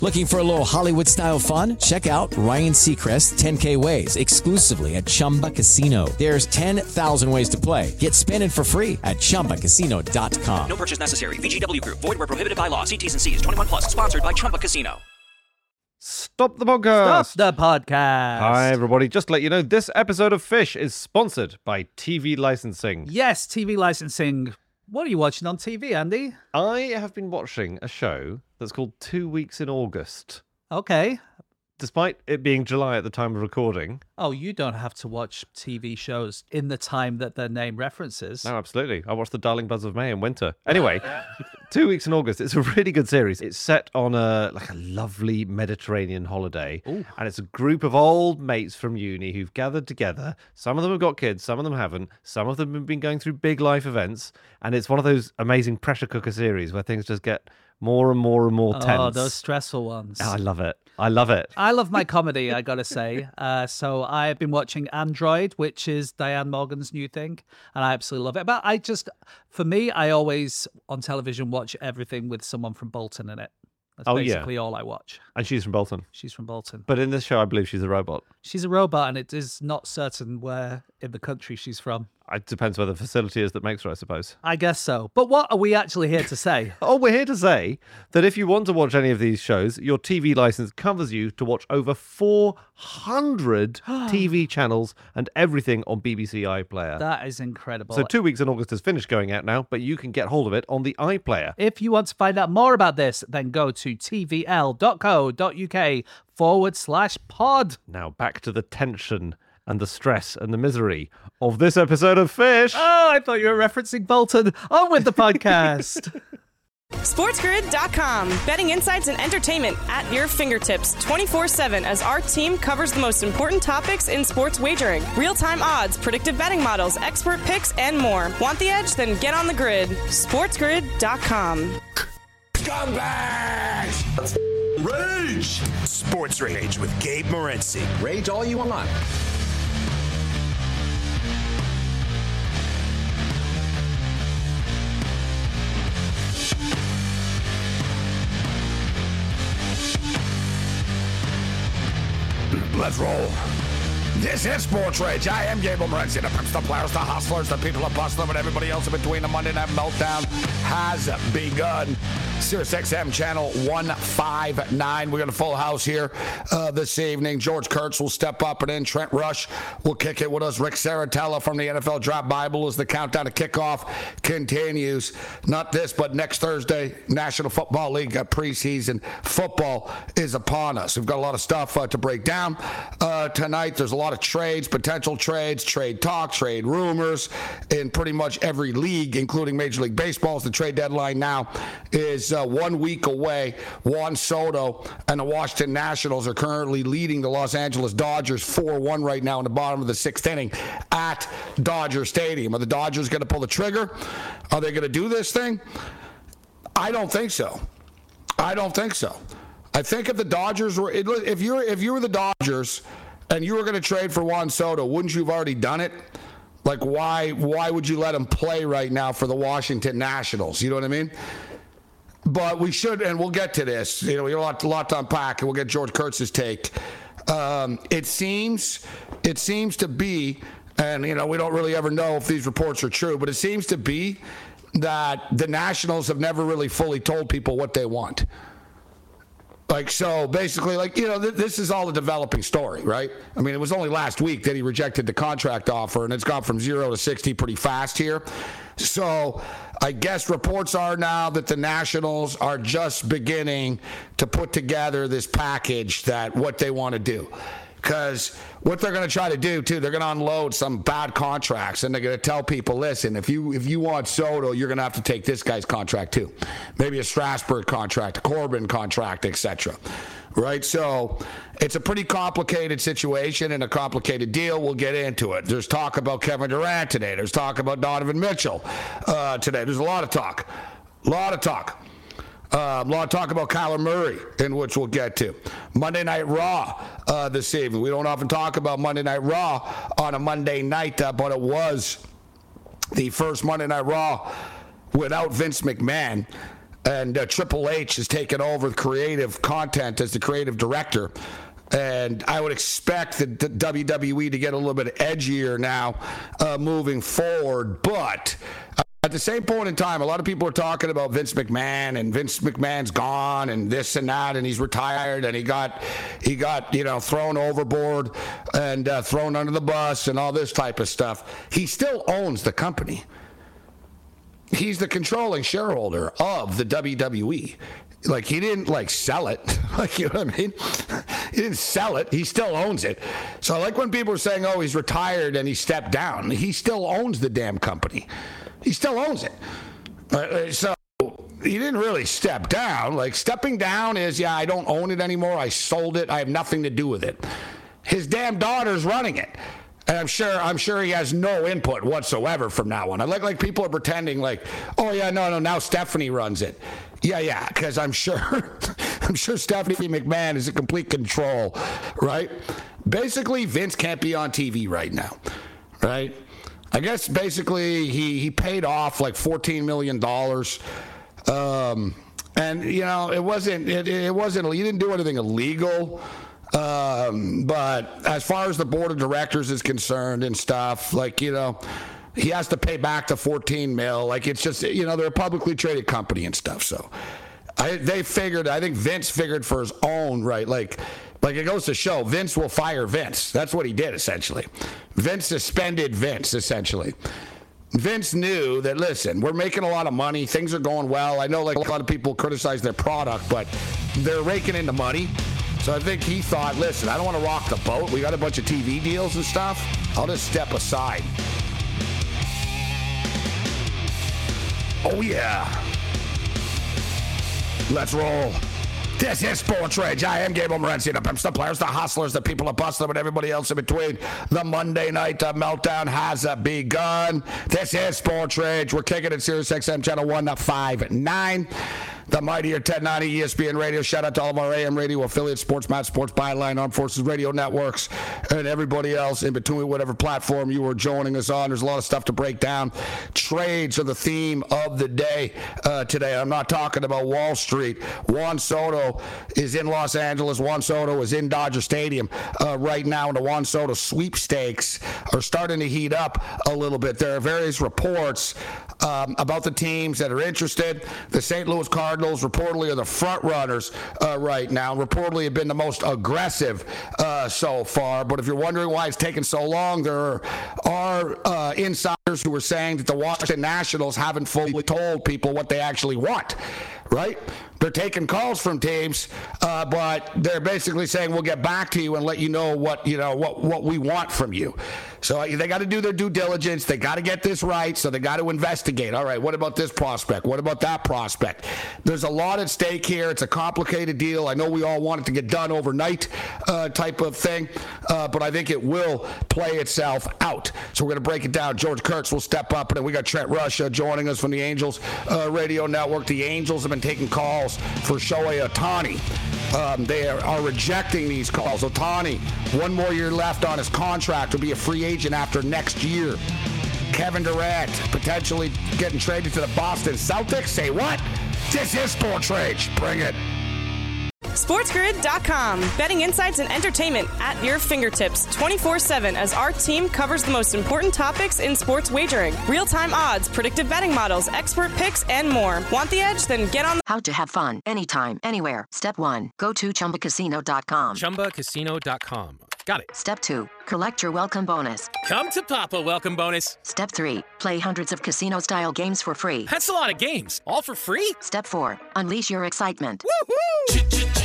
Looking for a little Hollywood-style fun? Check out Ryan Seacrest's 10K Ways exclusively at Chumba Casino. There's 10,000 ways to play. Get spinning for free at ChumbaCasino.com. No purchase necessary. VGW Group. Void where prohibited by law. See T's and C's. 21 plus. Sponsored by Chumba Casino. Stop the podcast. Stop the podcast. Hi, everybody. Just to let you know, this episode of Fish is sponsored by TV licensing. Yes, TV licensing. What are you watching on TV, Andy? I have been watching a show that's called 2 Weeks in August. Okay. Despite it being July at the time of recording. Oh, you don't have to watch TV shows in the time that their name references. No, absolutely. I watched The Darling Buzz of May in winter. Anyway, 2 Weeks in August. It's a really good series. It's set on a lovely Mediterranean holiday. Ooh. And it's a group of old mates from uni who've gathered together. Some of them have got kids, some of them haven't. Some of them have been going through big life events. And it's one of those amazing pressure cooker series where things just get more and more and more tense. Oh, those stressful ones. Oh, I love it. I love it. I love my comedy, I gotta say. So I've been watching Android, which is Diane Morgan's new thing, and I absolutely love it. But for me, I always on television watch everything with someone from Bolton in it. That's basically all I watch. And she's from Bolton. She's from Bolton. But in this show, I believe she's a robot. She's a robot, and it is not certain where in the country she's from. It depends where the facility is that makes her, I suppose. I guess so. But what are we actually here to say? Oh, we're here to say that if you want to watch any of these shows, your TV license covers you to watch over 400 TV channels and everything on BBC iPlayer. That is incredible. So 2 Weeks in August has finished going out now, but you can get hold of it on the iPlayer. If you want to find out more about this, then go to tvl.co.uk/pod. Now back to the tension and the stress and the misery of this episode of Fish. Oh, I thought you were referencing Bolton. On with the podcast. SportsGrid.com. Betting insights and entertainment at your fingertips 24/7 as our team covers the most important topics in sports wagering. Real-time odds, predictive betting models, expert picks, and more. Want the edge? Then get on the grid. SportsGrid.com. Scumbags! Let's rage! Sports Rage with Gabe Morency. Rage all you want. Let's roll. This is Sports Rage. I am Gabe Morency. The pimps, the players, the hustlers, the people that bust them, and everybody else in between. The Monday Night Meltdown has begun. Sirius XM channel 159. We got a full house here this evening. George Kurtz will step up, and then Trent Rush will kick it with us. Rick Saratella from the NFL Draft Bible as the countdown to kickoff continues. Not this, but next Thursday, National Football League preseason football is upon us. We've got a lot of stuff to break down tonight. There's a lot of trades, potential trades, trade talk, trade rumors in pretty much every league, including Major League Baseball. The trade deadline now is 1 week away. Juan Soto and the Washington Nationals are currently leading the Los Angeles Dodgers 4-1 right now in the bottom of the sixth inning at Dodger Stadium. Are the Dodgers going to pull the trigger? Are they going to do this thing? I don't think so. I think if the Dodgers were, if you were the Dodgers and you were going to trade for Juan Soto, wouldn't you have already done it? Like, why would you let him play right now for the Washington Nationals? You know what I mean? But we should, and we'll get to this. You know, we have a lot to unpack, and we'll get George Kurtz's take. It seems to be, and you know, we don't really ever know if these reports are true, but it seems to be that the Nationals have never really fully told people what they want. Like, so basically, like, you know, this is all a developing story, right? I mean, it was only last week that he rejected the contract offer, and it's gone from 0 to 60 pretty fast here. So I guess reports are now that the Nationals are just beginning to put together this package that what they want to do. Because what they're going to try to do, too, they're going to unload some bad contracts, and they're going to tell people, listen, if you want Soto, you're going to have to take this guy's contract, too. Maybe a Strasburg contract, a Corbin contract, etc. Right? So it's a pretty complicated situation and a complicated deal. We'll get into it. There's talk about Kevin Durant today. There's talk about Donovan Mitchell today. There's a lot of talk. A lot of talk about Kyler Murray, in which we'll get to. Monday Night Raw this evening. We don't often talk about Monday Night Raw on a Monday night, but it was the first Monday Night Raw without Vince McMahon. and Triple H has taken over the creative content as the creative director. And I would expect the WWE to get a little bit edgier now moving forward. But at the same point in time, a lot of people are talking about Vince McMahon, and Vince McMahon's gone and this and that, and he's retired, and he got thrown overboard and thrown under the bus and all this type of stuff. He still owns the company. He's the controlling shareholder of the WWE. Like, he didn't sell it. Like, you know what I mean? He didn't sell it. He still owns it. So I like when people are saying, oh, he's retired and he stepped down. He still owns the damn company. He still owns it. So he didn't really step down. Like, stepping down is, yeah, I don't own it anymore. I sold it. I have nothing to do with it. His damn daughter's running it. And I'm sure he has no input whatsoever from now on. I like people are pretending like, oh yeah, no, now Stephanie runs it. Yeah, because I'm sure Stephanie McMahon is in complete control, right? Basically, Vince can't be on TV right now, right? I guess basically he paid off like $14 million, and it wasn't he didn't do anything illegal. But as far as the board of directors is concerned and stuff, he has to pay back the $14 million. Like, it's just, they're a publicly traded company and stuff. So I think Vince figured for his own, right? Like it goes to show, Vince will fire Vince. That's what he did, essentially. Vince suspended Vince, essentially. Vince knew that, listen, we're making a lot of money. Things are going well. I know, a lot of people criticize their product, but they're raking in the money. So I think he thought, listen, I don't want to rock the boat. We got a bunch of TV deals and stuff. I'll just step aside. Oh, yeah. Let's roll. This is Sports Rage. I am Gabriel Morency, the pimps, the players, the hustlers, the people that bust them, and everybody else in between. The Monday night meltdown has begun. This is Sports Rage. We're kicking it Sirius XM channel 159. The mightier 1090 ESPN Radio. Shout out to all of our AM radio affiliates, SportsMatch, Sports Byline, Armed Forces Radio Networks, and everybody else in between, whatever platform you are joining us on. There's a lot of stuff to break down. Trades are the theme of the day today. I'm not talking about Wall Street. Juan Soto is in Los Angeles. Juan Soto is in Dodger Stadium right now, and the Juan Soto sweepstakes are starting to heat up a little bit. There are various reports about the teams that are interested. The St. Louis Cardinals reportedly are the front runners right now. Reportedly have been the most aggressive so far. But if you're wondering why it's taken so long, there are insiders who are saying that the Washington Nationals haven't fully told people what they actually want. Right? They're taking calls from teams, but they're basically saying we'll get back to you and let you know what we want from you. So they got to do their due diligence. They got to get this right. So they got to investigate. All right, what about this prospect? What about that prospect? There's a lot at stake here. It's a complicated deal. I know we all want it to get done overnight, type of thing, but I think it will play itself out. So we're going to break it down. George Kurtz will step up, and then we got Trent Rush joining us from the Angels Radio Network. The Angels have been taking calls for Shohei Ohtani. They are rejecting these calls. Ohtani, one more year left on his contract, will be a free agent after next year. Kevin Durant potentially getting traded to the Boston Celtics. Say what? This is Sports Rage. Bring it. SportsGrid.com. Betting insights and entertainment at your fingertips 24/7 as our team covers the most important topics in sports wagering. Real-time odds, predictive betting models, expert picks, and more. Want the edge? Then get on the... How to have fun anytime, anywhere. Step 1. Go to ChumbaCasino.com. ChumbaCasino.com. Got it. Step 2. Collect your welcome bonus. Come to Papa welcome bonus. Step 3. Play hundreds of casino-style games for free. That's a lot of games. All for free? Step 4. Unleash your excitement. Woohoo!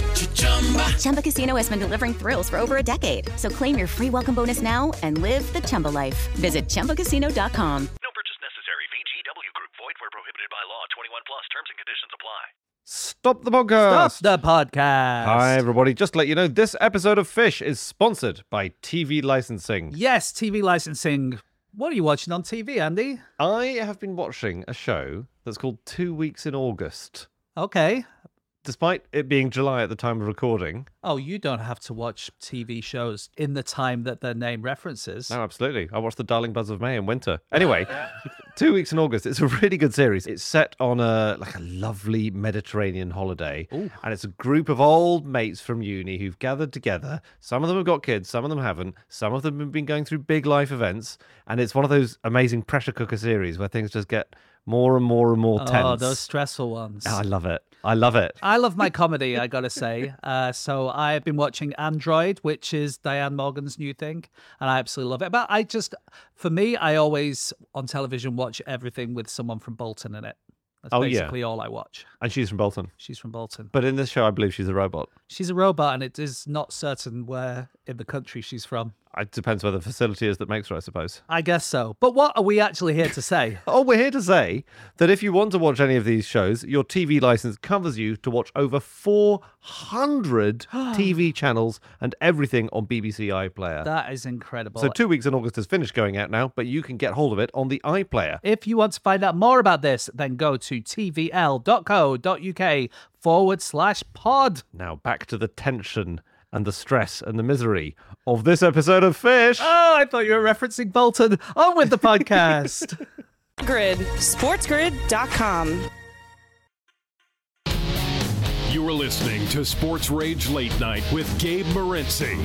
Chumba Casino has been delivering thrills for over a decade. So claim your free welcome bonus now and live the Chumba life. Visit ChumbaCasino.com. No purchase necessary. VGW Group. Void where prohibited by law. 21 plus. Terms and conditions apply. Stop the podcast. Stop the podcast. Hi, everybody. Just to let you know, this episode of Fish is sponsored by TV Licensing. Yes, TV licensing. What are you watching on TV, Andy? I have been watching a show that's called 2 Weeks in August. Okay. despite it being July at the time of recording. Oh, you don't have to watch TV shows in the time that their name references. No, absolutely. I watched The Darling Buzz of May in winter. Anyway, 2 weeks in August. It's a really good series. It's set on a lovely Mediterranean holiday. Ooh. And it's a group of old mates from uni who've gathered together. Some of them have got kids, some of them haven't. Some of them have been going through big life events. And it's one of those amazing pressure cooker series where things just get more and more and more tense. Oh, those stressful ones. Oh, I love it. I love it. I love my comedy, I gotta say. So I've been watching Android, which is Diane Morgan's new thing, and I absolutely love it. But for me, I always on television watch everything with someone from Bolton in it. That's basically all I watch. And she's from Bolton. She's from Bolton. But in this show, I believe she's a robot. She's a robot, and it is not certain where in the country she's from. It depends where the facility is that makes her, I suppose. I guess so. But what are we actually here to say? Oh, we're here to say that if you want to watch any of these shows, your TV license covers you to watch over 400 TV channels and everything on BBC iPlayer. That is incredible. So 2 weeks in August has finished going out now, but you can get hold of it on the iPlayer. If you want to find out more about this, then go to tvl.co.uk/pod. Now back to the tension and the stress and the misery of this episode of Fish. Oh, I thought you were referencing Bolton. On with the podcast. Grid, sportsgrid.com. You are listening to Sports Rage Late Night with Gabe Morency.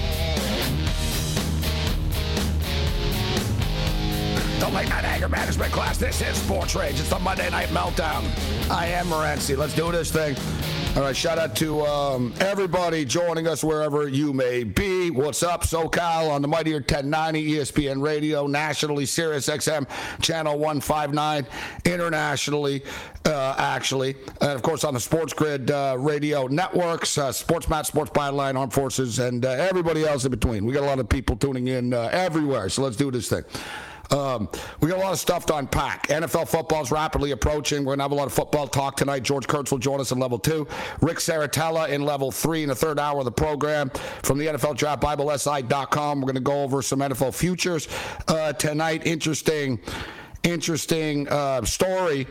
The Late Night Anger Management class. This is Sports Rage. It's the Monday Night Meltdown. I am Morency. Let's do this thing. All right, shout out to everybody joining us wherever you may be. What's up, SoCal on the Mightier 1090 ESPN Radio, nationally, Sirius XM Channel 159, internationally, actually. And, of course, on the Sports Grid radio networks, Sports Match, Sports Byline, Armed Forces, and everybody else in between. We got a lot of people tuning in everywhere, so let's do this thing. We got a lot of stuff to unpack. NFL football is rapidly approaching. We're going to have a lot of football talk tonight. George Kurtz will join us in level 2. Rick Saratella in level 3 in the third hour of the program. From the NFL Draft, BibleSI.com. We're going to go over some NFL futures tonight. Interesting story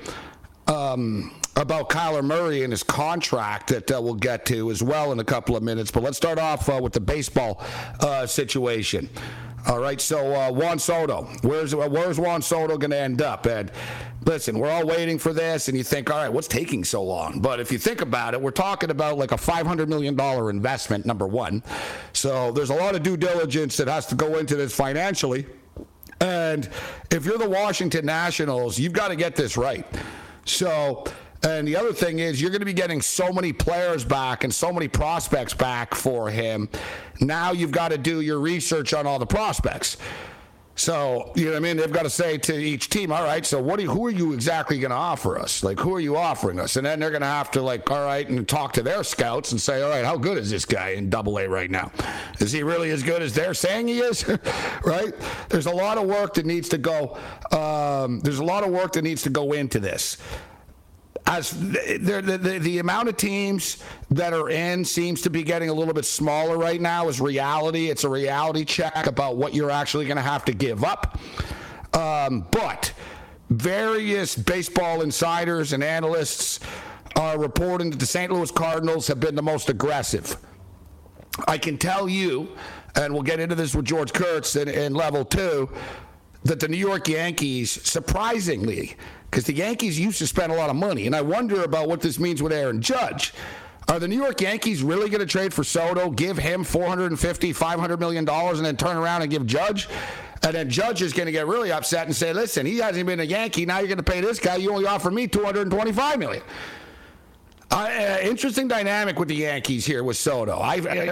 about Kyler Murray and his contract that we'll get to as well in a couple of minutes. But let's start off with the baseball situation. All right, so Juan Soto, where's Juan Soto going to end up? And listen, we're all waiting for this, and you think, all right, what's taking so long? But if you think about it, we're talking about like a $500 million investment, number one. So there's a lot of due diligence that has to go into this financially. And if you're the Washington Nationals, you've got to get this right. So... And the other thing is you're going to be getting so many players back and so many prospects back for him. Now you've got to do your research on all the prospects. So, you know what I mean? They've got to say to each team, all right, so who are you exactly going to offer us? Like, who are you offering us? And then they're going to have to, like, all right, and talk to their scouts and say, all right, how good is this guy in AA right now? Is he really as good as they're saying he is? Right? There's a lot of work that needs to go. There's a lot of work that needs to go into this. As the amount of teams that are in seems to be getting a little bit smaller right now is reality. It's a reality check about what you're actually going to have to give up. But various baseball insiders and analysts are reporting that the St. Louis Cardinals have been the most aggressive. I can tell you, and we'll get into this with George Kurtz in level 2, that the New York Yankees, surprisingly, because the Yankees used to spend a lot of money, and I wonder about what this means with Aaron Judge. Are the New York Yankees really going to trade for Soto, give him $450, $500 million, and then turn around and give Judge? And then Judge is going to get really upset and say, listen, he hasn't been a Yankee. Now you're going to pay this guy. You only offer me $225 million. Interesting dynamic with the Yankees here with Soto.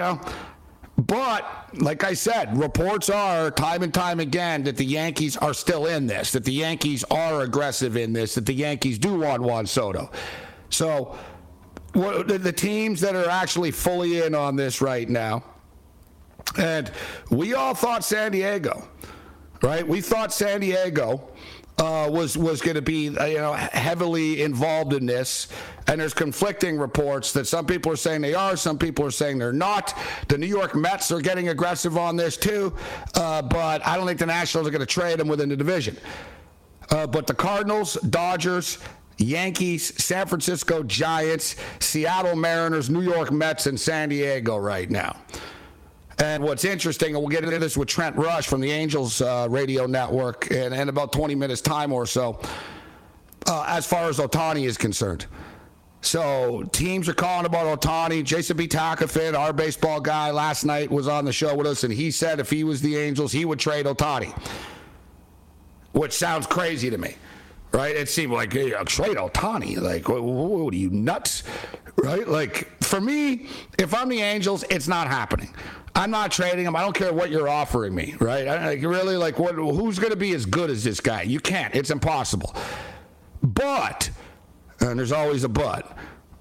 But, like I said, reports are time and time again that the Yankees are still in this, that the Yankees are aggressive in this, that the Yankees do want Juan Soto. So the teams that are actually fully in on this right now, and we all thought San Diego, right? We thought San Diego was going to be heavily involved in this, and there's conflicting reports that some people are saying they are, some people are saying they're not. The New York Mets are getting aggressive on this too, but I don't think the Nationals are going to trade them within the division. But the Cardinals, Dodgers, Yankees, San Francisco Giants, Seattle Mariners, New York Mets, and San Diego right now. And what's interesting, and we'll get into this with Trent Rush from the Angels radio network in about 20 minutes time or so, as far as Ohtani is concerned. So teams are calling about Ohtani. Jason B. Takafin, our baseball guy, last night was on the show with us, and he said if he was the Angels, he would trade Ohtani, which sounds crazy to me, right? It seemed like, hey, trade Ohtani. Like, what are you, nuts? Right? Like, for me, if I'm the Angels, it's not happening. I'm not trading him. I don't care what you're offering me, right? Really, like, who's going to be as good as this guy? You can't. It's impossible. But, and there's always a but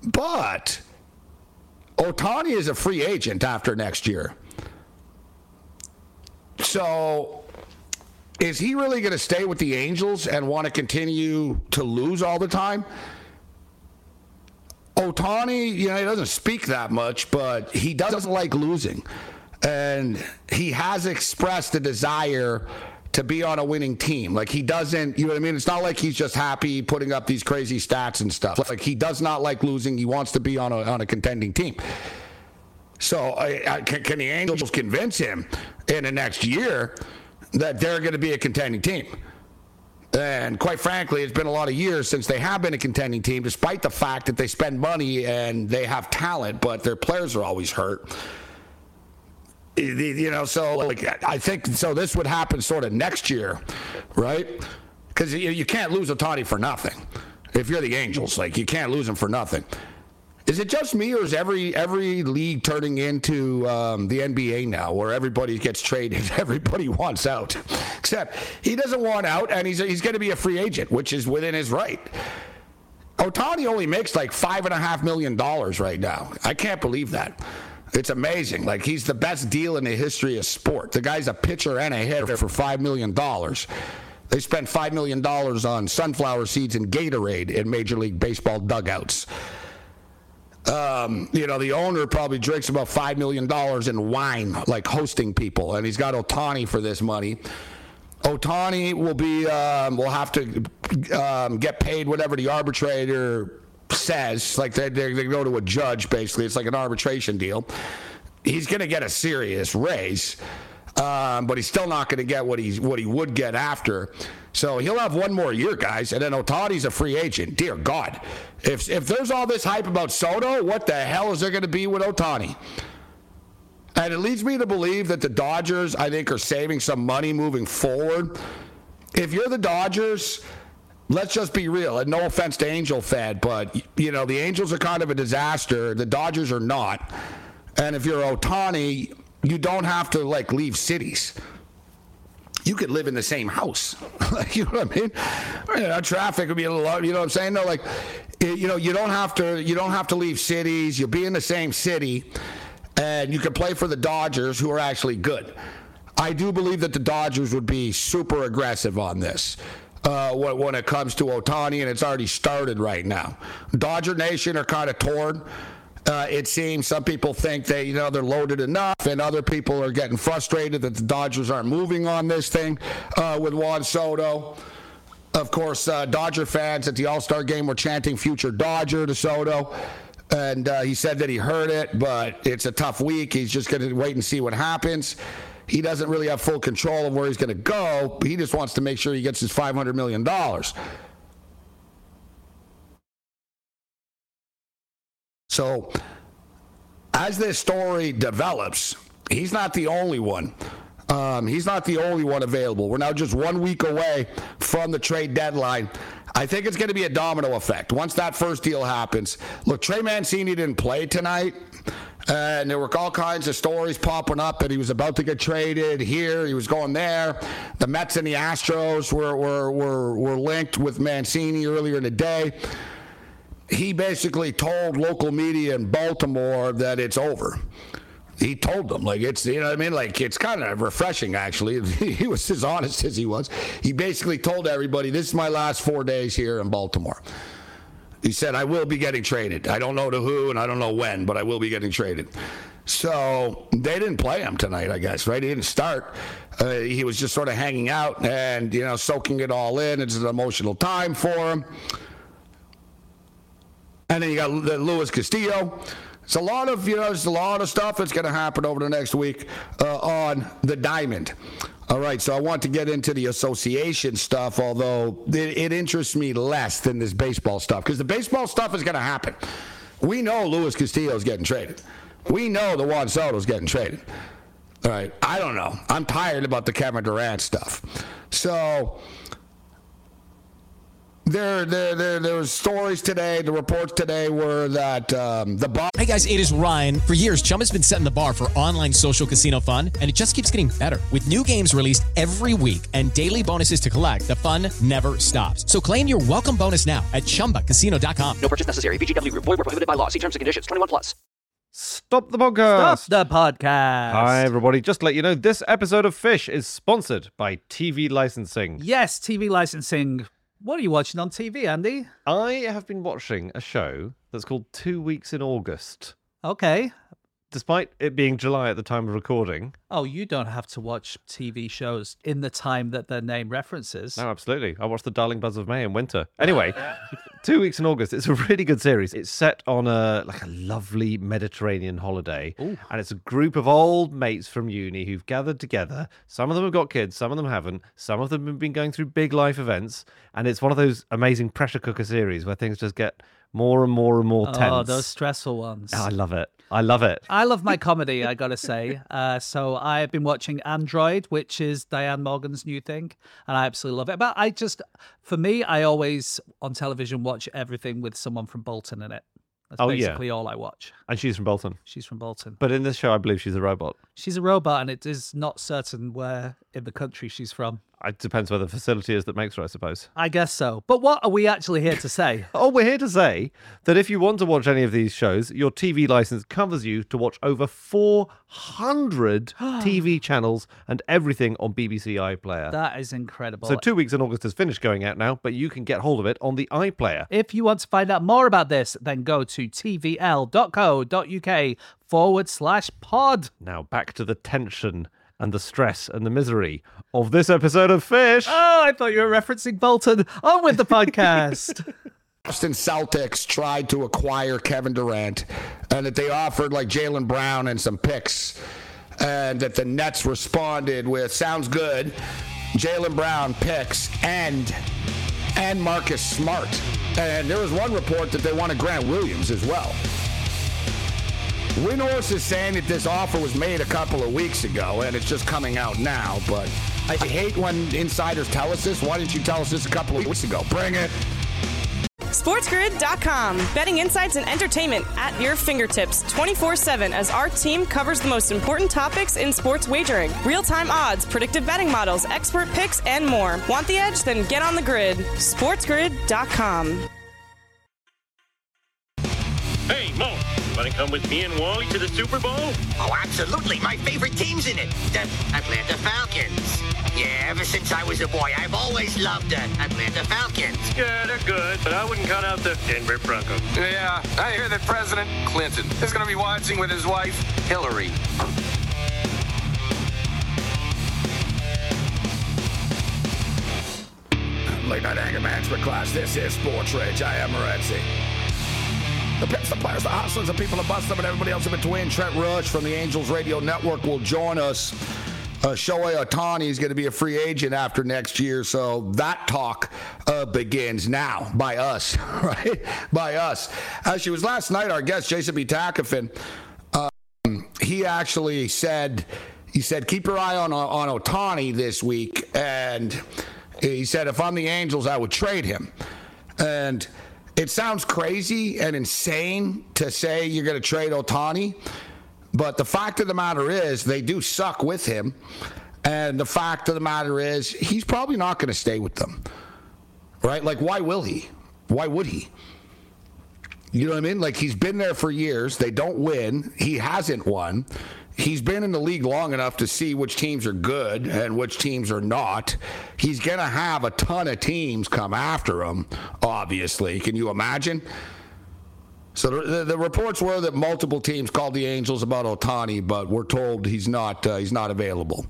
Ohtani is a free agent after next year. So, is he really going to stay with the Angels and want to continue to lose all the time? Ohtani, he doesn't speak that much, but he doesn't like losing. And he has expressed a desire to be on a winning team. Like, he doesn't, you know what I mean? It's not like he's just happy putting up these crazy stats and stuff. Like, he does not like losing. He wants to be on a contending team. So can the Angels convince him in the next year that they're going to be a contending team? And quite frankly, it's been a lot of years since they have been a contending team, despite the fact that they spend money and they have talent, but their players are always hurt. So like, I think so. This would happen sort of next year, right? Because you can't lose Ohtani for nothing. If you're the Angels, like, you can't lose him for nothing. Is it just me, or is every league turning into the NBA now, where everybody gets traded, everybody wants out? Except he doesn't want out, and he's going to be a free agent, which is within his right. Ohtani only makes like $5.5 million right now. I can't believe that. It's amazing. Like, he's the best deal in the history of sport. The guy's a pitcher and a hitter for $5 million. They spent $5 million on sunflower seeds and Gatorade in Major League Baseball dugouts. The owner probably drinks about $5 million in wine, like hosting people, and he's got Ohtani for this money. Ohtani will have to get paid whatever the arbitrator says. Like, they go to a judge, basically. It's like an arbitration deal. He's going to get a serious raise, but he's still not going to get what he would get after. So he'll have one more year, guys, and then Ohtani's a free agent. Dear God, if there's all this hype about Soto, what the hell is there going to be with Ohtani? And it leads me to believe that the Dodgers, I think, are saving some money moving forward. If you're the Dodgers, let's just be real, and no offense to Angel fan, but, the Angels are kind of a disaster. The Dodgers are not. And if you're Ohtani, you don't have to, like, leave cities. You could live in the same house. You know what I mean? Traffic would be a little, you know what I'm saying? No, like, you don't have to leave cities. You'll be in the same city, and you can play for the Dodgers, who are actually good. I do believe that the Dodgers would be super aggressive on this. When it comes to Ohtani, and it's already started right now. Dodger Nation are kind of torn. It seems some people think they're loaded enough, and other people are getting frustrated that the Dodgers aren't moving on this thing with Juan Soto. Of course, Dodger fans at the All-Star game were chanting "Future Dodger" to Soto, and he said that he heard it, but it's a tough week. He's just going to wait and see what happens. He doesn't really have full control of where he's going to go. He just wants to make sure he gets his $500 million. So, as this story develops, he's not the only one. He's not the only one available. We're now just 1 week away from the trade deadline. I think it's going to be a domino effect. Once that first deal happens, look, Trey Mancini didn't play tonight. And there were all kinds of stories popping up that he was about to get traded here. He was going there. The Mets and the Astros were linked with Mancini earlier in the day. He basically told local media in Baltimore that it's over. He told them, like, it's, you know what I mean? Like, it's kind of refreshing, actually. He was as honest as he was. He basically told everybody, this is my last 4 days here in Baltimore. He said, I will be getting traded. I don't know to who and I don't know when, but I will be getting traded. So they didn't play him tonight, I guess, right? He didn't start. He was just sort of hanging out and, soaking it all in. It's an emotional time for him. And then you got Luis Castillo. It's a lot of, there's a lot of stuff that's going to happen over the next week on the diamond. All right, so I want to get into the association stuff, although it interests me less than this baseball stuff, because the baseball stuff is going to happen. We know Luis Castillo is getting traded. We know the Juan Soto's getting traded. All right, I don't know. I'm tired about the Kevin Durant stuff. So there was stories today. The reports today were that the bar. Hey guys, it is Ryan. For years, Chumba's been setting the bar for online social casino fun, and it just keeps getting better. With new games released every week and daily bonuses to collect, the fun never stops. So claim your welcome bonus now at ChumbaCasino.com. No purchase necessary. VGW Group. Void where prohibited by law. See terms and conditions. 21 plus. Stop the podcast. Stop the podcast. Hi, everybody. Just to let you know, this episode of Fish is sponsored by TV Licensing. Yes, TV licensing. What are you watching on TV, Andy? I have been watching a show that's called 2 Weeks in August. Okay. Despite it being July at the time of recording. Oh, you don't have to watch TV shows in the time that their name references. No, absolutely. I watched The Darling Buzz of May in winter. Anyway, 2 Weeks in August. It's a really good series. It's set on a lovely Mediterranean holiday. Ooh. And it's a group of old mates from uni who've gathered together. Some of them have got kids, some of them haven't. Some of them have been going through big life events. And it's one of those amazing pressure cooker series where things just get more and more and more tense. Oh, those stressful ones. Oh, I love it. I love it. I love my comedy, I gotta say. So I've been watching Android, which is Diane Morgan's new thing, and I absolutely love it. But for me, I always on television watch everything with someone from Bolton in it. That's basically all I watch. And she's from Bolton. She's from Bolton. But in this show, I believe she's a robot. She's a robot, and it is not certain where in the country she's from. It depends where the facility is that makes her, I suppose. I guess so. But what are we actually here to say? We're here to say that if you want to watch any of these shows, your TV license covers you to watch over 400 TV channels and everything on BBC iPlayer. That is incredible. So 2 Weeks in August has finished going out now, but you can get hold of it on the iPlayer. If you want to find out more about this, then go to tvl.co.uk/pod. Now back to the tension and the stress and the misery of this episode of Fish. Oh, I thought you were referencing Bolton. On with the podcast. Boston Celtics tried to acquire Kevin Durant, and that they offered like Jaylen Brown and some picks, and that the Nets responded with, sounds good, Jaylen Brown picks and Marcus Smart. And there was one report that they wanted Grant Williams as well. Windhorst is saying that this offer was made a couple of weeks ago, and it's just coming out now, but I hate when insiders tell us this. Why didn't you tell us this a couple of weeks ago? Bring it. SportsGrid.com. Betting insights and entertainment at your fingertips 24/7 as our team covers the most important topics in sports wagering. Real-time odds, predictive betting models, expert picks, and more. Want the edge? Then get on the grid. SportsGrid.com. Hey, Mo, want to come with me and Wally to the Super Bowl? Oh, absolutely. My favorite team's in it. The Atlanta Falcons. Yeah, ever since I was a boy, I've always loved the Atlanta Falcons. Yeah, they're good, but I wouldn't count out the Denver Broncos. Yeah, I hear that President Clinton is going to be watching with his wife, Hillary. Late Night Anger Management class. This is Sports Rage. I am Morency. The pimps, the players, the hustlers, the people that bust them, and everybody else in between. Trent Rush from the Angels Radio Network will join us. Shohei Ohtani is going to be a free agent after next year, so that talk begins now by us, right? By us. Actually, it was last night our guest, Jason B. Takafin, he actually said, keep your eye on Ohtani this week, and he said, if I'm the Angels, I would trade him. And it sounds crazy and insane to say you're going to trade Ohtani, but the fact of the matter is they do suck with him, and the fact of the matter is he's probably not going to stay with them, right? Like, why will he? Why would he? You know what I mean? Like, he's been there for years. They don't win. He hasn't won. He's been in the league long enough to see which teams are good and which teams are not. He's going to have a ton of teams come after him, obviously. Can you imagine? So the reports were that multiple teams called the Angels about Ohtani, but we're told he's not available.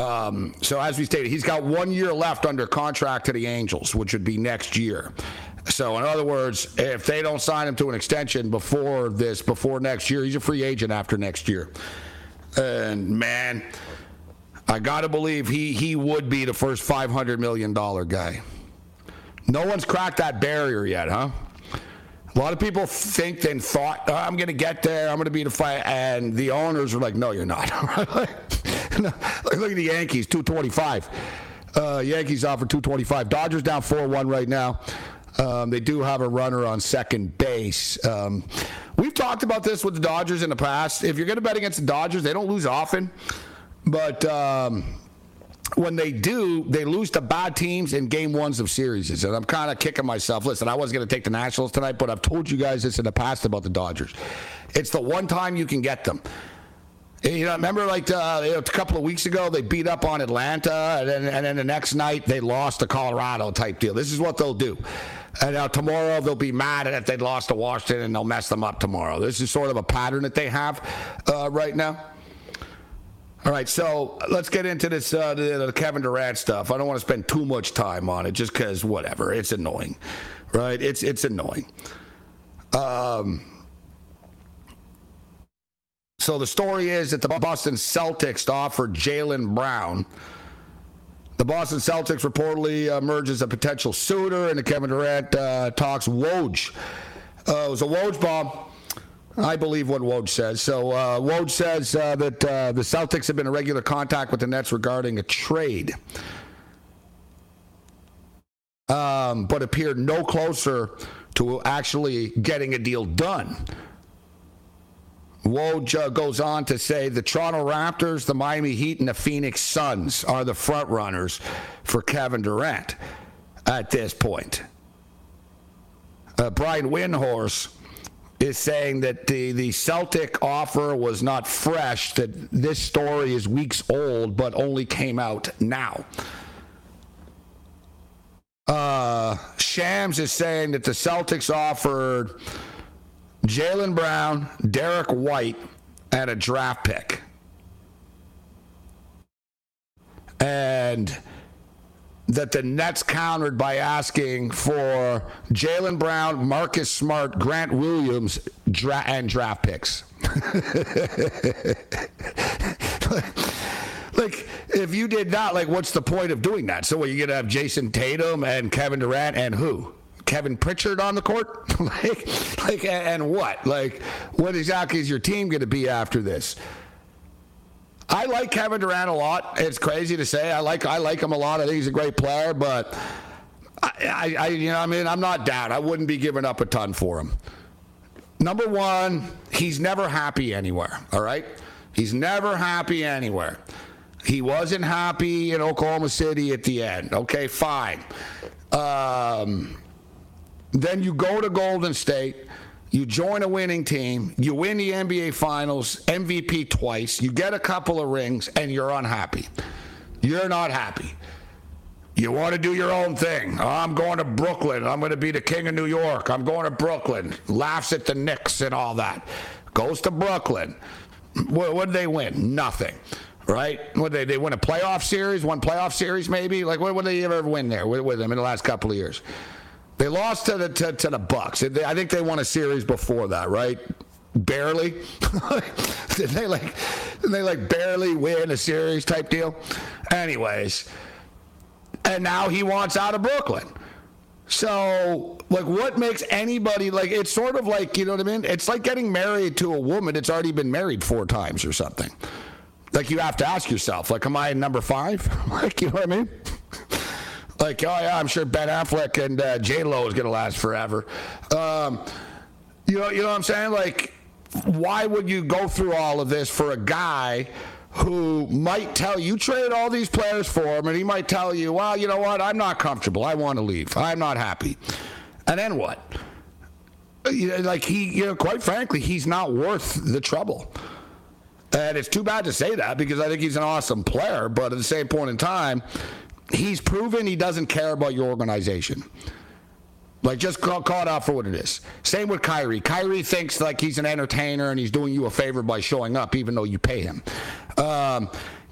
So as we stated, he's got 1 year left under contract to the Angels, which would be next year. So in other words, if they don't sign him to an extension before next year, he's a free agent after next year. And man, I got to believe he would be the first $500 million guy. No one's cracked that barrier yet, huh? A lot of people think and thought, I'm going to get there, I'm going to be the fight, and the owners are like, no, you're not. Look at the Yankees, 225. Yankees offer 225. Dodgers down 4-1 right now. They do have a runner on second base. We've talked about this with the Dodgers in the past. If you're going to bet against the Dodgers, they don't lose often. But when they do, they lose to bad teams in game ones of series. And I'm kind of kicking myself. Listen, I wasn't going to take the Nationals tonight, but I've told you guys this in the past about the Dodgers. It's the one time you can get them. You know, remember a couple of weeks ago, they beat up on Atlanta, and then the next night they lost to Colorado type deal. This is what they'll do. And now tomorrow they'll be mad at they lost to Washington, and they'll mess them up tomorrow. This is sort of a pattern that they have right now. All right, so let's get into this the Kevin Durant stuff. I don't want to spend too much time on it just because whatever. It's annoying, right? It's annoying. So the story is that the Boston Celtics offered Jaylen Brown. The Boston Celtics reportedly emerged as a potential suitor in the Kevin Durant talks. Woj. It was a Woj bomb. I believe what Woj says. So Woj says that the Celtics have been in regular contact with the Nets regarding a trade, but appeared no closer to actually getting a deal done. Woj goes on to say the Toronto Raptors, the Miami Heat, and the Phoenix Suns are the front runners for Kevin Durant at this point. Brian Windhorst is saying that the Celtic offer was not fresh, that this story is weeks old, but only came out now. Shams is saying that the Celtics offered Jaylen Brown, Derek White, and a draft pick. And that the Nets countered by asking for Jaylen Brown, Marcus Smart, Grant Williams, and draft picks. Like, if you did not, what's the point of doing that? So, you're going to have Jason Tatum and Kevin Durant and who? Kevin Pritchard on the court? And what? What exactly is your team going to be after this? I like Kevin Durant a lot. It's crazy to say. I like him a lot. I think he's a great player, but I'm not down. I wouldn't be giving up a ton for him. Number one, he's never happy anywhere. All right? He's never happy anywhere. He wasn't happy in Oklahoma City at the end. Okay, fine. Then you go to Golden State, you join a winning team, you win the NBA Finals, MVP twice, you get a couple of rings, and you're unhappy. You're not happy. You want to do your own thing. Oh, I'm going to Brooklyn. I'm going to be the king of New York. I'm going to Brooklyn. Laughs at the Knicks and all that. Goes to Brooklyn. What did they win? Nothing. Right? What they win a playoff series? One playoff series maybe? What did they ever win there with them in the last couple of years? They lost to the Bucks. I think they won a series before that, right? Barely. Did they barely win a series type deal? Anyways, and now he wants out of Brooklyn. So, what makes anybody, it's sort of you know what I mean? It's like getting married to a woman that's already been married 4 times or something. You have to ask yourself, am I number 5? You know what I mean? Oh yeah, I'm sure Ben Affleck and J-Lo is going to last forever. You know what I'm saying? Why would you go through all of this for a guy who might tell you trade all these players for him, and he might tell you, well, you know what? I'm not comfortable. I want to leave. I'm not happy. And then what? Quite frankly, he's not worth the trouble. And it's too bad to say that because I think he's an awesome player, but at the same point in time, he's proven he doesn't care about your organization. Just call it out for what it is. Same with Kyrie. Kyrie thinks he's an entertainer and he's doing you a favor by showing up even though you pay him.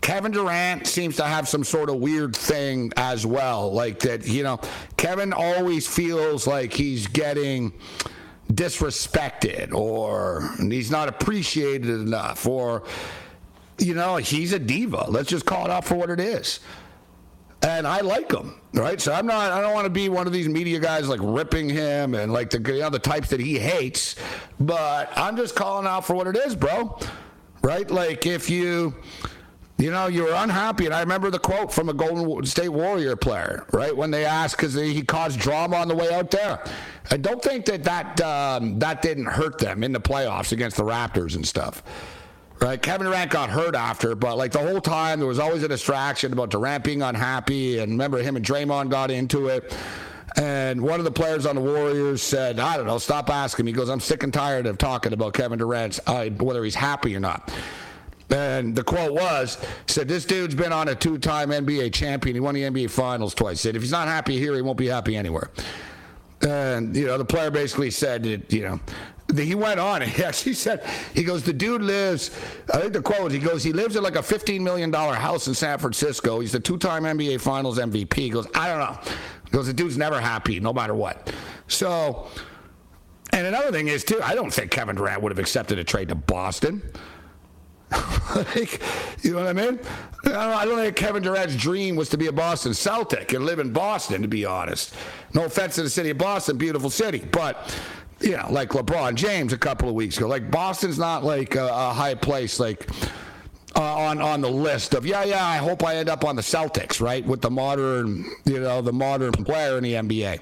Kevin Durant seems to have some sort of weird thing as well. Like that, Kevin always feels like he's getting disrespected or he's not appreciated enough or, he's a diva. Let's just call it out for what it is. And I like him, right? So I don't want to be one of these media guys like ripping him and like the types that he hates, but I'm just calling out for what it is, bro. Right? Like if you're unhappy, and I remember the quote from a Golden State Warrior player, right? When they asked, because he caused drama on the way out there. I don't think that didn't hurt them in the playoffs against the Raptors and stuff. Right? Kevin Durant got hurt after, but like the whole time there was always a distraction about Durant being unhappy, and remember him and Draymond got into it. And one of the players on the Warriors said, I don't know, stop asking me. He goes, I'm sick and tired of talking about Kevin Durant, whether he's happy or not. And the quote said, this dude's been on a 2-time NBA champion. He won the NBA Finals twice. Said, if he's not happy here, he won't be happy anywhere. And, the player basically said, he went on and he actually said, he goes, the dude lives, I think the quote was, he goes, he lives in like a $15 million house in San Francisco. He's the 2-time NBA Finals MVP. He goes, I don't know. He goes, the dude's never happy, no matter what. So, and another thing is, too, I don't think Kevin Durant would have accepted a trade to Boston. Like, you know what I mean? I don't think Kevin Durant's dream was to be a Boston Celtic and live in Boston, to be honest. No offense to the city of Boston, beautiful city, but like LeBron James a couple of weeks ago. Like, Boston's not like a high place, like on the list of, I hope I end up on the Celtics, right? With the modern player in the NBA.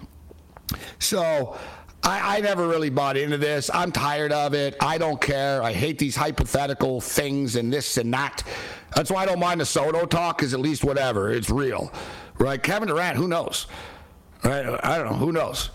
So I never really bought into this. I'm tired of it. I don't care. I hate these hypothetical things and this and that. That's why I don't mind the Soto talk, because at least whatever, it's real. Right? Kevin Durant, who knows? Right? I don't know. Who knows?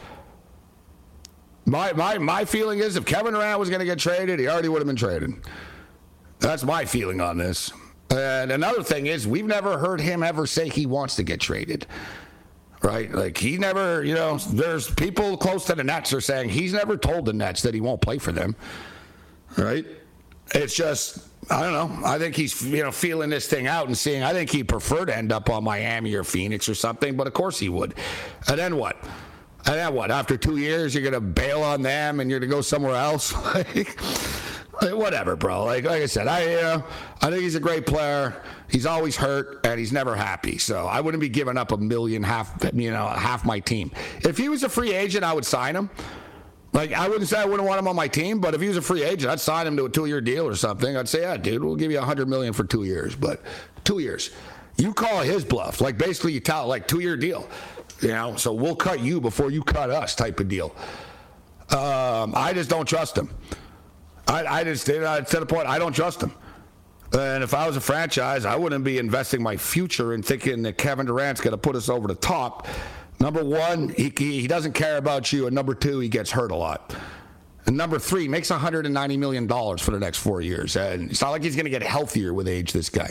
My feeling is if Kevin Durant was going to get traded, he already would have been traded. That's my feeling on this. And another thing is, we've never heard him ever say he wants to get traded. Right? Like, he never, there's people close to the Nets are saying he's never told the Nets that he won't play for them. Right? It's just, I don't know. I think he's, feeling this thing out and seeing, I think he'd prefer to end up on Miami or Phoenix or something, but of course he would. And then what? After 2 years, you're going to bail on them and you're going to go somewhere else? Whatever, bro. Like I said, I think he's a great player. He's always hurt and he's never happy. So I wouldn't be giving up half my team. If he was a free agent, I would sign him. Like, I wouldn't say I wouldn't want him on my team, but if he was a free agent, I'd sign him to a 2-year deal or something. I'd say, dude, we'll give you $100 million for 2 years, but 2 years. You call his bluff. Like, basically, you tell, 2-year deal. So we'll cut you before you cut us type of deal. I just don't trust him. I just, to the point, I don't trust him. And if I was a franchise, I wouldn't be investing my future in thinking that Kevin Durant's going to put us over the top. Number one, he doesn't care about you. And number two, he gets hurt a lot. And number three, makes $190 million for the next 4 years. And it's not like he's going to get healthier with age, this guy.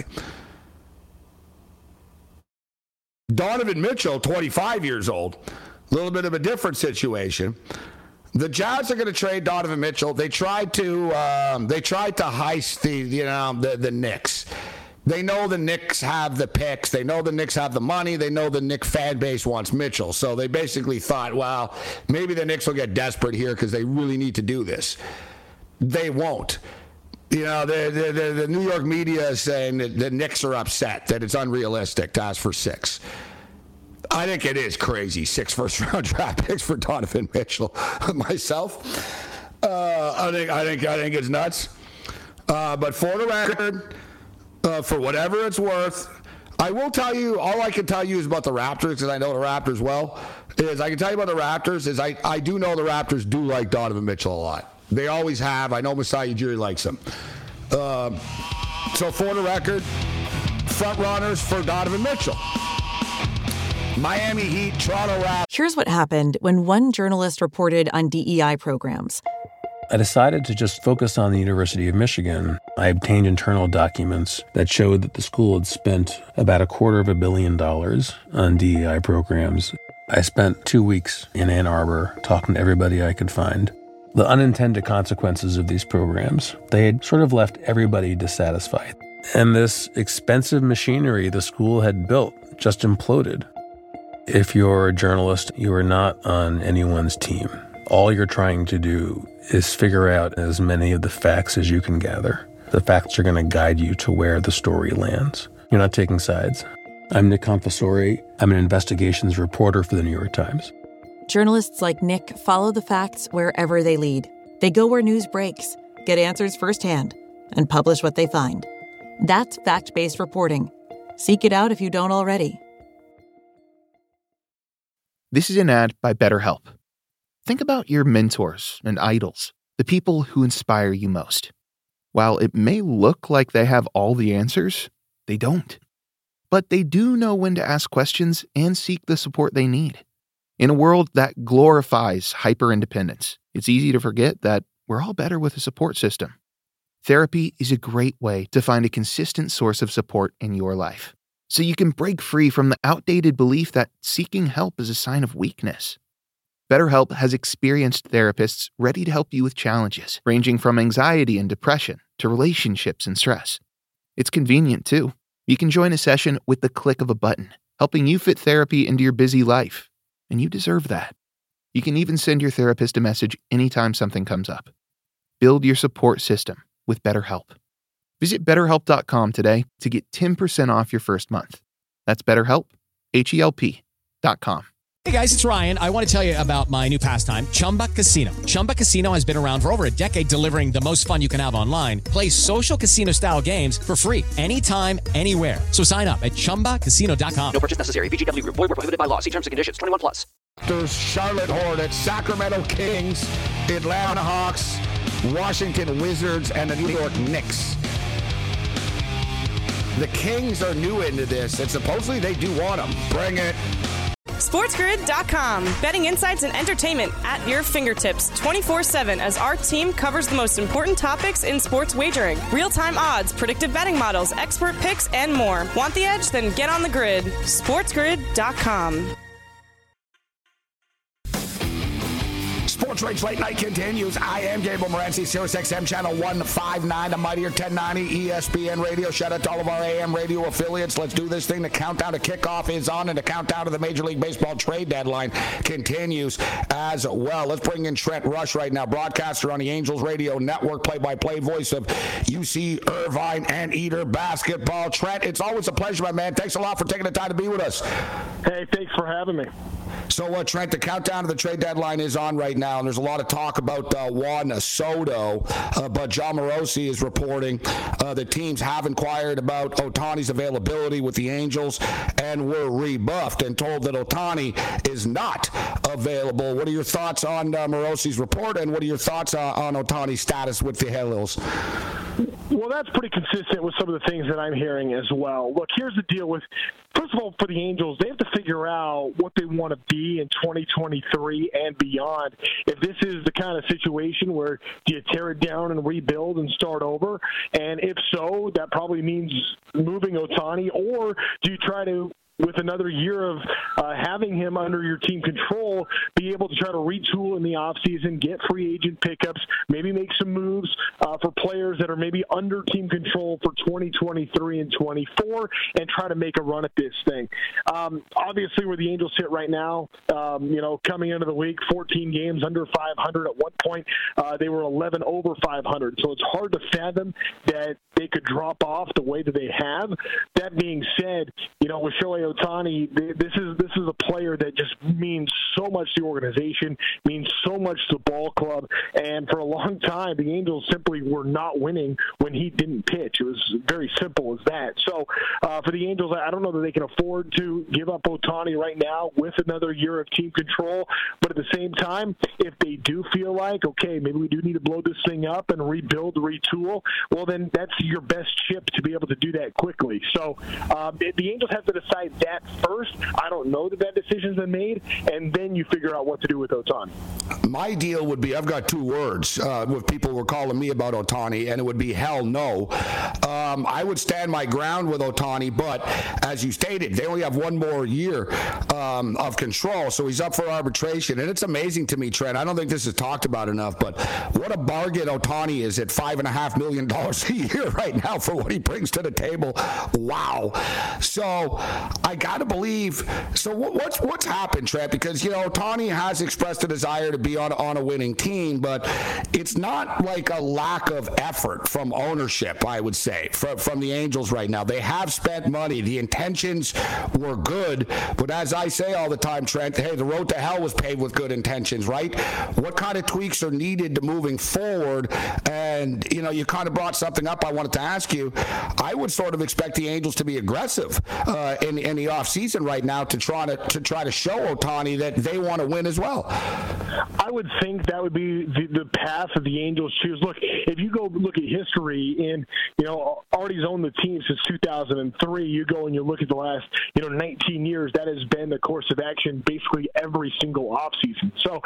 Donovan Mitchell, 25 years old. A little bit of a different situation. The Jazz are going to trade Donovan Mitchell. They tried to heist the Knicks. They know the Knicks have the picks. They know the Knicks have the money. They know the Knicks fan base wants Mitchell. So they basically thought, well, maybe the Knicks will get desperate here because they really need to do this. They won't. The New York media is saying that the Knicks are upset, that it's unrealistic to ask for 6. I think it is crazy. 6 first-round draft picks for Donovan Mitchell. Myself, I think it's nuts. But for the record, for whatever it's worth, I will tell you. All I can tell you is about the Raptors, because I know the Raptors well. I can tell you about the Raptors. I do know the Raptors do like Donovan Mitchell a lot. They always have. I know Masai Ujiri likes him. So for the record, front runners for Donovan Mitchell. Miami Heat, Toronto Raptors. Here's what happened when one journalist reported on DEI programs. I decided to just focus on the University of Michigan. I obtained internal documents that showed that the school had spent about $250 million on DEI programs. I spent 2 weeks in Ann Arbor talking to everybody I could find. The unintended consequences of these programs, they had sort of left everybody dissatisfied. And this expensive machinery the school had built just imploded. If you're a journalist, you are not on anyone's team. All you're trying to do is figure out as many of the facts as you can gather. The facts are going to guide you to where the story lands. You're not taking sides. I'm Nick Confessori. I'm an investigations reporter for the New York Times. Journalists like Nick follow the facts wherever they lead. They go where news breaks, get answers firsthand, and publish what they find. That's fact-based reporting. Seek it out if you don't already. This is an ad by BetterHelp. Think about your mentors and idols, the people who inspire you most. While it may look like they have all the answers, they don't. But they do know when to ask questions and seek the support they need. In a world that glorifies hyper-independence, it's easy to forget that we're all better with a support system. Therapy is a great way to find a consistent source of support in your life, so you can break free from the outdated belief that seeking help is a sign of weakness. BetterHelp has experienced therapists ready to help you with challenges ranging from anxiety and depression to relationships and stress. It's convenient, too. You can join a session with the click of a button, helping you fit therapy into your busy life. And you deserve that. You can even send your therapist a message anytime something comes up. Build your support system with BetterHelp. Visit BetterHelp.com today to get 10% off your first month. That's BetterHelp, HELP.com. Hey guys, it's Ryan. I want to tell you about my new pastime, Chumba Casino. Chumba Casino has been around for over a decade, delivering the most fun you can have online. Play social casino-style games for free anytime, anywhere. So sign up at ChumbaCasino.com. No purchase necessary. VGW Group. Void where prohibited by law. See terms and conditions. 21+. There's Charlotte Hornets, Sacramento Kings, Atlanta Hawks, Washington Wizards, and the New York Knicks. The Kings are new into this, and supposedly they do want them. Bring it. SportsGrid.com. Betting insights and entertainment at your fingertips 24/7 as our team covers the most important topics in sports wagering. Real-time odds, predictive betting models, expert picks, and more. Want the edge? Then get on the grid. SportsGrid.com. Sports Rage Late Night continues. I am Gable Morency, Sirius XM Channel 159, the Mightier 1090 ESPN Radio. Shout out to all of our AM radio affiliates. Let's do this thing. The countdown to kickoff is on, and the countdown to the Major League Baseball trade deadline continues as well. Let's bring in Trent Rush right now, broadcaster on the Angels Radio Network, play-by-play voice of UC Irvine and Eater basketball. Trent, it's always a pleasure, my man. Thanks a lot for taking the time to be with us. Hey, thanks for having me. So, Trent, the countdown to the trade deadline is on right now, and there's a lot of talk about Juan Soto, but John Morosi is reporting the teams have inquired about Ohtani's availability with the Angels and were rebuffed and told that Ohtani is not available. What are your thoughts on Morosi's report, and what are your thoughts on Ohtani's status with the Halos? Well, that's pretty consistent with some of the things that I'm hearing as well. Look, here's the deal with, first of all, for the Angels, they have to figure out what they want to be in 2023 and beyond. If this is the kind of situation where do you tear it down and rebuild and start over? And if so, that probably means moving Ohtani, or do you try to, with another year of having him under your team control, be able to try to retool in the offseason, get free agent pickups, maybe make some moves for players that are maybe under team control for 2023 and 24, and try to make a run at this thing. Obviously, where the Angels sit right now, coming into the week, 14 games under 500. At one point, they were 11 over 500. So it's hard to fathom that they could drop off the way that they have. That being said, with Shohei Ohtani, this is a player that just means so much to the organization, means so much to the ball club, and for a long time, the Angels simply were not winning when he didn't pitch. It was very simple as that. So for the Angels, I don't know that they can afford to give up Ohtani right now with another year of team control, but at the same time, if they do feel like, okay, maybe we do need to blow this thing up and rebuild, retool, well, then that's your best chip to be able to do that quickly. So the Angels have to decide that first. I don't know that decision's been made, and then you figure out what to do with Ohtani. My deal would be, I've got two words with people who were calling me about Ohtani, and it would be hell no. I would stand my ground with Ohtani, but as you stated, they only have one more year of control, so he's up for arbitration. And it's amazing to me, Trent. I don't think this is talked about enough, but what a bargain Ohtani is at $5.5 million a year right now for what he brings to the table. Wow. So I got to believe. So what's happened, Trent? Because, Ohtani has expressed a desire to be on a winning team, but it's not like a lack of effort from ownership, I would say, from the Angels right now. They have spent money. The intentions were good, but as I say all the time, Trent, hey, the road to hell was paved with good intentions, right? What kind of tweaks are needed to moving forward? And, you kind of brought something up I wanted to ask you. I would sort of expect the Angels to be aggressive in the offseason right now to try to show Ohtani that they want to win as well. I would think that would be the path that the Angels choose. Look, if you go look at history, and Artie's owned the team since 2003. You go and you look at the last 19 years. That has been the course of action basically every single offseason. So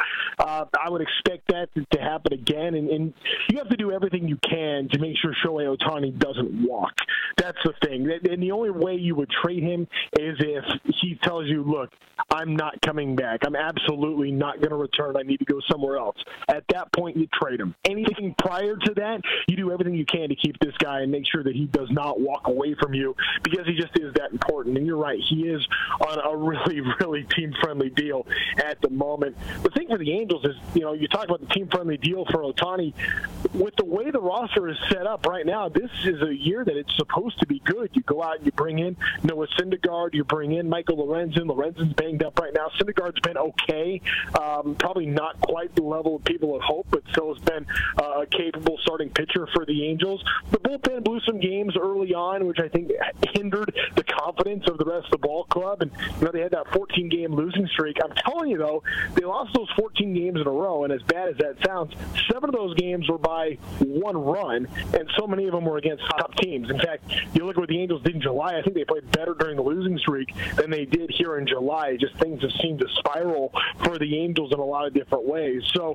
I would expect that to happen again, and you have to do everything you can to make sure Shohei Ohtani doesn't walk. That's the thing. And the only way you would trade him is if he tells you, look, I'm not coming back. I'm absolutely not going to return. I need to go somewhere else. At that point, you trade him. Anything prior to that, you do everything you can to keep this guy and make sure that he does not walk away from you, because he just is that important. And you're right, he is on a really, really team-friendly deal at the moment. The thing for the Angels is, you talk about the team-friendly deal for Ohtani. With the way the roster is set up right now, this is a year that it's supposed to be good. You go out and you bring in Noah Syndergaard, you bring in Michael Lorenzen. Lorenzen's banged up right now. Syndergaard's been okay. Probably not quite the level of people had hoped, but still has been a capable starting pitcher for the Angels. The bullpen blew some games early on, which I think hindered the confidence of the rest of the ball club. And they had that 14-game losing streak. I'm telling you, though, they lost those 14 games in a row, and as bad as that sounds, 7 of those games were by 1 run, and so many of them were against top teams. In fact, you look at what the Angels did in July. I think they played better during the losing streak than they did here in July. Just things have seemed to spiral for the Angels in a lot of different ways. So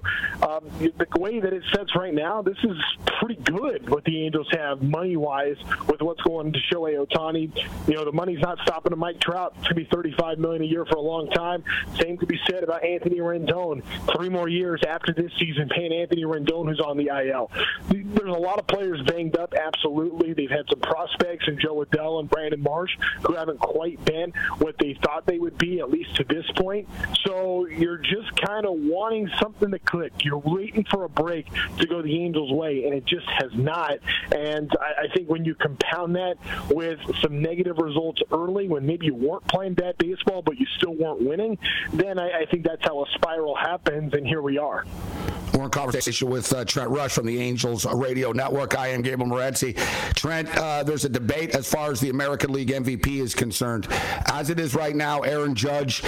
the way that it sets right now, this is pretty good what the Angels have money-wise with what's going to Shohei Ohtani. The money's not stopping to Mike Trout. It's going to be $35 million a year for a long time. Same could be said about Anthony Rendon. 3 more years after this season, paying Anthony Rendon, who's on the IL. There's a lot of players banged up, absolutely. They've had some prospects in Joe Adell and Brandon Marsh who haven't quite been what they thought they would be, at least to this point. So you're just kind of wanting something to click. You're waiting for a break to go the Angels' way, and it just has not. And I think when you compound that with some negative results early, when maybe you weren't playing bad baseball but you still weren't winning, then I think that's how a spiral happens, and here we are. We're in conversation with Trent Rush from the Angels Radio Network. I am Gabriel Morency. Trent, there's a debate as far as the American League MVP is concerned. As it is right now, Aaron Judge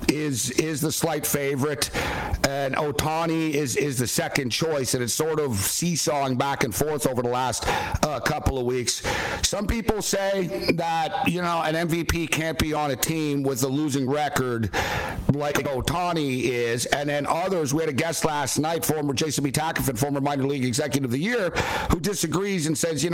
is the slight favorite, and Ohtani is the second choice, and it's sort of seesawing back and forth over the last couple of weeks. Some people say that, an MVP can't be on a team with a losing record like Ohtani is, and then others, we had a guest last night, former Jason B. Tackleton, former minor league executive of the year, who disagrees and says,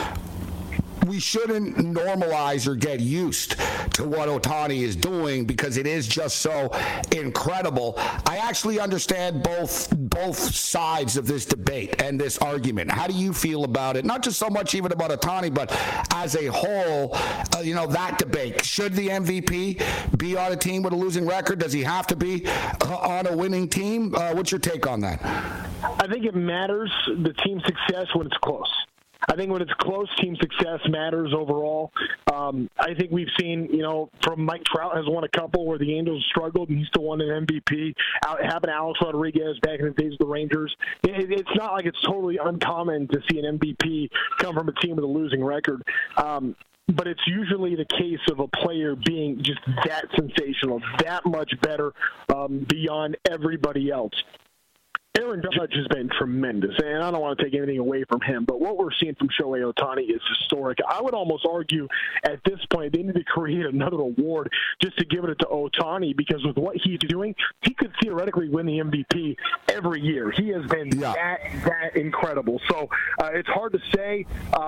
we shouldn't normalize or get used to what Ohtani is doing because it is just so incredible. I actually understand both sides of this debate and this argument. How do you feel about it? Not just so much even about Ohtani, but as a whole, that debate. Should the MVP be on a team with a losing record? Does he have to be on a winning team? What's your take on that? I think it matters, the team success, when it's close. I think when it's close, team success matters overall. I think we've seen, from Mike Trout has won a couple where the Angels struggled and he still won an MVP. Happened to Alex Rodriguez back in the days of the Rangers. It's not like it's totally uncommon to see an MVP come from a team with a losing record. But it's usually the case of a player being just that sensational, that much better beyond everybody else. Aaron Judge has been tremendous, and I don't want to take anything away from him, but what we're seeing from Shohei Ohtani is historic. I would almost argue at this point they need to create another award just to give it to Ohtani, because with what he's doing, he could theoretically win the MVP every year. He has been that incredible. So it's hard to say.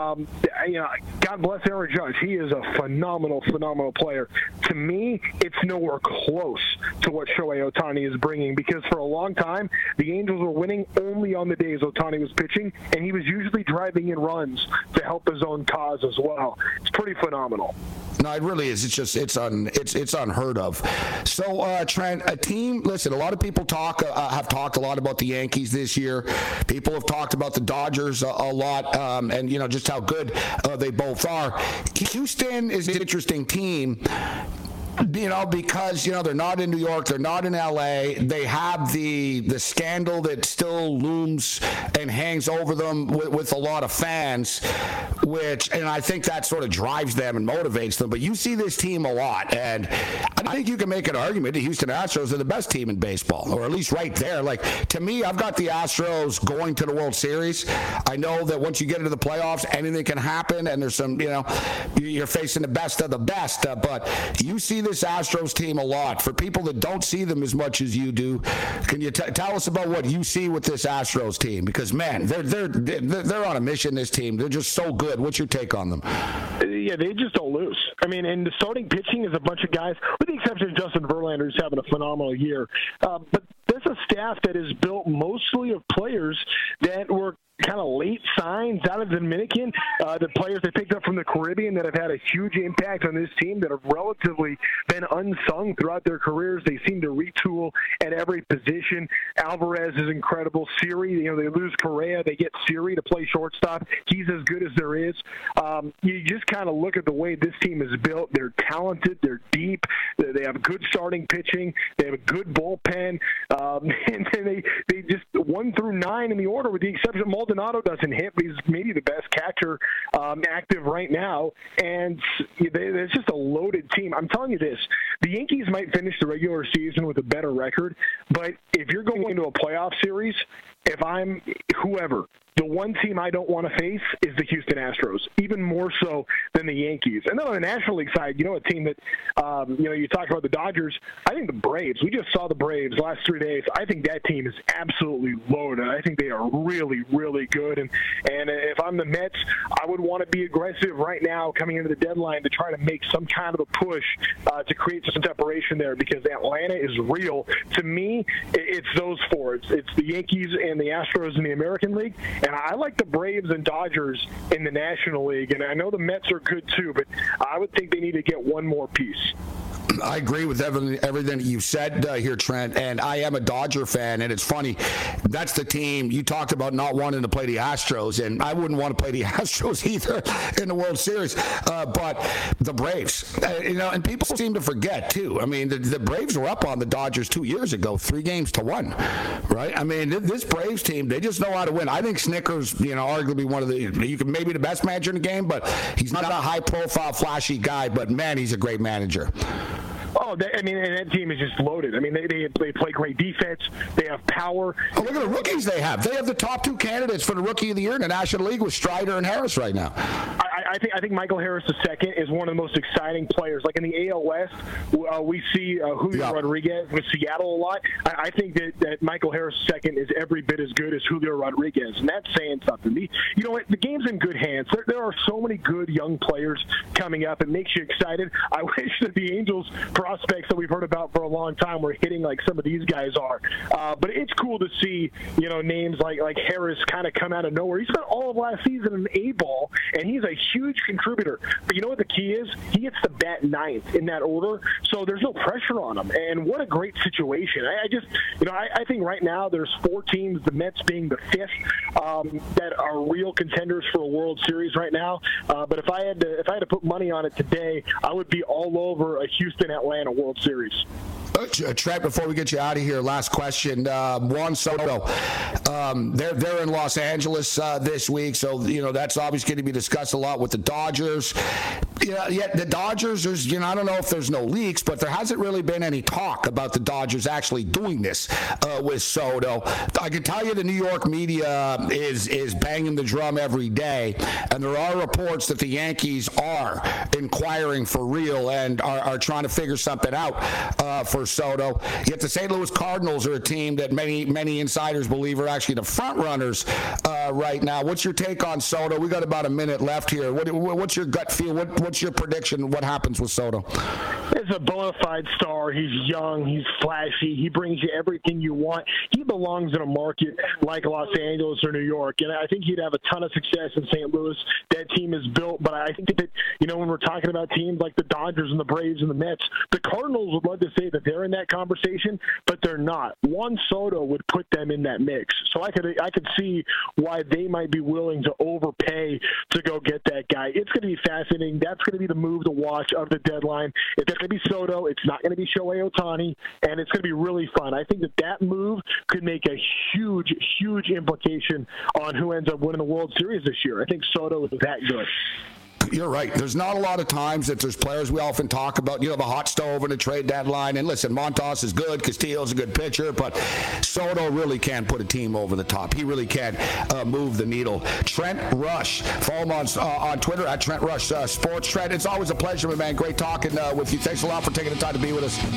God bless Aaron Judge. He is a phenomenal player. To me, it's nowhere close to what Shohei Ohtani is bringing, because for a long time, the Angels were winning only on the days Ohtani was pitching, and he was usually driving in runs to help his own cause as well. It's pretty phenomenal. No, it really is. It's unheard of. So, Trent, a team. Listen, a lot of people have talked a lot about the Yankees this year. People have talked about the Dodgers a lot, and just how good they both are. Houston is an interesting team. Because they're not in New York, they're not in LA. They have the scandal that still looms and hangs over them with a lot of fans, and I think that sort of drives them and motivates them. But you see this team a lot, and I think you can make an argument the Houston Astros are the best team in baseball, or at least right there. Like, to me, I've got the Astros going to the World Series. I know that once you get into the playoffs, anything can happen, and there's some, you're facing the best of the best. But you see this Astros team a lot. For people that don't see them as much as you do, can you tell us about what you see with this Astros team? Because, man, they're on a mission, this team. They're just so good. What's your take on them? Yeah, they just don't lose. I mean, and the starting pitching is a bunch of guys, with the exception of Justin Verlander, who's having a phenomenal year. But there's a staff that is built mostly of players that were kind of late signs out of the Dominican, the players they picked up from the Caribbean that have had a huge impact on this team, that have relatively been unsung throughout their careers. They seem to retool at every position. Alvarez is incredible. Siri, they lose Correa, they get Siri to play shortstop. He's as good as there is. You just kind of look at the way this team is built. They're talented. They're deep. They have good starting pitching. They have a good bullpen. And they just 1 through 9 in the order, with the exception of Maldonado doesn't hit, but he's maybe the best catcher active right now. And it's just a loaded team. I'm telling you this, the Yankees might finish the regular season with a better record, but if you're going into a playoff series, if I'm whoever, the one team I don't want to face is the Houston Astros, even more so than the Yankees. And then on the National League side, a team that, you talk about the Dodgers. I think the Braves, we just saw the Braves last 3 days. I think that team is absolutely loaded. I think they are really, really good. And if I'm the Mets, I would want to be aggressive right now coming into the deadline to try to make some kind of a push to create some separation there, because Atlanta is real. To me, it's those four. It's the Yankees and the Astros in the American League. And I like the Braves and Dodgers in the National League. And I know the Mets are good too, but I would think they need to get one more piece. I agree with everything you said here, Trent, and I am a Dodger fan, and it's funny. That's the team. You talked about not wanting to play the Astros, and I wouldn't want to play the Astros either in the World Series, but the Braves, and people seem to forget, too. I mean, the Braves were up on the Dodgers 2 years ago, 3-1, right? I mean, this Braves team, they just know how to win. I think Snickers, arguably one of maybe the best manager in the game, but he's not a high-profile, flashy guy, but, man, he's a great manager. Oh, and that team is just loaded. I mean, they play great defense. They have power. Oh, look at the rookies they have. They have the top 2 candidates for the Rookie of the Year in the National League with Strider and Harris right now. I think Michael Harris II is one of the most exciting players. Like in the AL West, we see Julio Rodriguez with Seattle a lot. I think that Michael Harris II is every bit as good as Julio Rodriguez, and that's saying something. You know what? The game's in good hands. There are so many good young players coming up. It makes you excited. I wish that the Angels prospects that we've heard about for a long time were hitting like some of these guys are. But it's cool to see, names like Harris kind of come out of nowhere. He spent all of last season in A-ball, and he's a huge contributor. But you know what the key is? He gets to bat 9th in that order, so there's no pressure on him. And what a great situation. I think right now there's 4 teams, the Mets being the 5th, that are real contenders for a World Series right now. But if I had to put money on it today, I would be all over a Houston-Atlanta World Series. Trent, before we get you out of here, last question. Juan Soto, they're in Los Angeles this week, so that's obviously going to be discussed a lot with the Dodgers. Yeah, the Dodgers, I don't know if there's no leaks, but there hasn't really been any talk about the Dodgers actually doing this with Soto. I can tell you the New York media is banging the drum every day, and there are reports that the Yankees are inquiring for real and are trying to figure something out for Soto. Yet the St. Louis Cardinals are a team that many insiders believe are actually the front runners right now. What's your take on Soto? We got about a minute left here. What's your gut feel? What's your prediction? What happens with Soto? He's a bona fide star. He's young. He's flashy. He brings you everything you want. He belongs in a market like Los Angeles or New York, and I think he'd have a ton of success in St. Louis. That team is built, but I think that, when we're talking about teams like the Dodgers and the Braves and the Mets, the Cardinals would love to say that they're in that conversation, but they're not. Juan Soto would put them in that mix. So I could see why they might be willing to overpay to go get that guy. It's going to be fascinating. That's going to be the move to watch of the deadline. If it's going to be Soto, it's not going to be Shohei Ohtani, and it's going to be really fun. I think that move could make a huge implication on who ends up winning the World Series this year. I think Soto is that good. You're right. There's not a lot of times that there's players we often talk about, the hot stove and the trade deadline. And listen, Montas is good. Castillo's a good pitcher, but Soto really can put a team over the top. He really can move the needle. Trent Rush. Follow him on Twitter at Trent Rush Sports. Trent, it's always a pleasure, my man. Great talking with you. Thanks a lot for taking the time to be with us.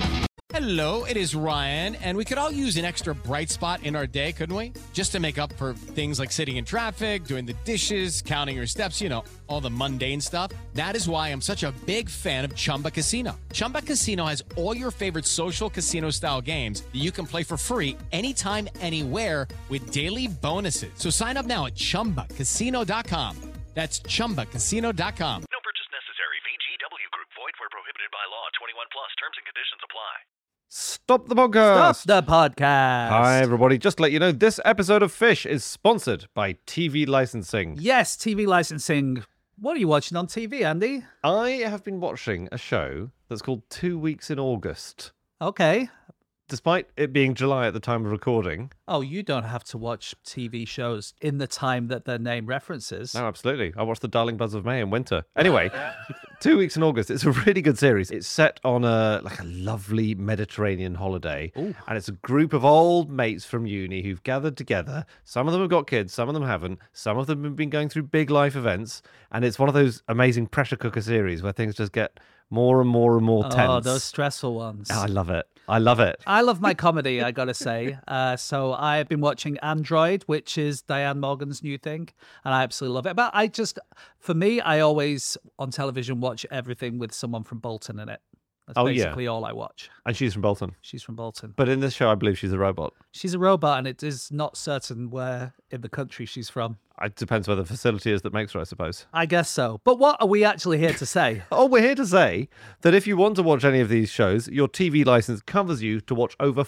Hello, it is Ryan, and we could all use an extra bright spot in our day, couldn't we? Just to make up for things like sitting in traffic, doing the dishes, counting your steps, all the mundane stuff. That is why I'm such a big fan of Chumba Casino. Chumba Casino has all your favorite social casino-style games that you can play for free anytime, anywhere with daily bonuses. So sign up now at ChumbaCasino.com. That's ChumbaCasino.com. No purchase necessary. VGW Group. Void where prohibited by law. 21 plus. Terms and conditions apply. Stop the podcast. Stop the podcast. Hi, everybody. Just to let you know, this episode of Fish is sponsored by TV licensing. Yes, TV licensing. What are you watching on TV, Andy? I have been watching a show that's called 2 Weeks in August. Okay. Despite it being July at the time of recording. Oh, you don't have to watch TV shows in the time that their name references. No, absolutely. I watched The Darling Buzz of May in winter. Anyway, 2 Weeks in August. It's a really good series. It's set on a lovely Mediterranean holiday. Ooh. And it's a group of old mates from uni who've gathered together. Some of them have got kids, some of them haven't. Some of them have been going through big life events. And it's one of those amazing pressure cooker series where things just get more and more and more tense. Oh, those stressful ones. Oh, I love it. I love it. I love my comedy, I gotta say. So I've been watching Android, which is Diane Morgan's new thing, and I absolutely love it. But for me, I always, on television, watch everything with someone from Bolton in it. That's basically all I watch. And she's from Bolton. She's from Bolton. But in this show, I believe she's a robot. She's a robot, and it is not certain where in the country she's from. It depends where the facility is that makes her, I suppose. I guess so. But what are we actually here to say? We're here to say that if you want to watch any of these shows, your TV license covers you to watch over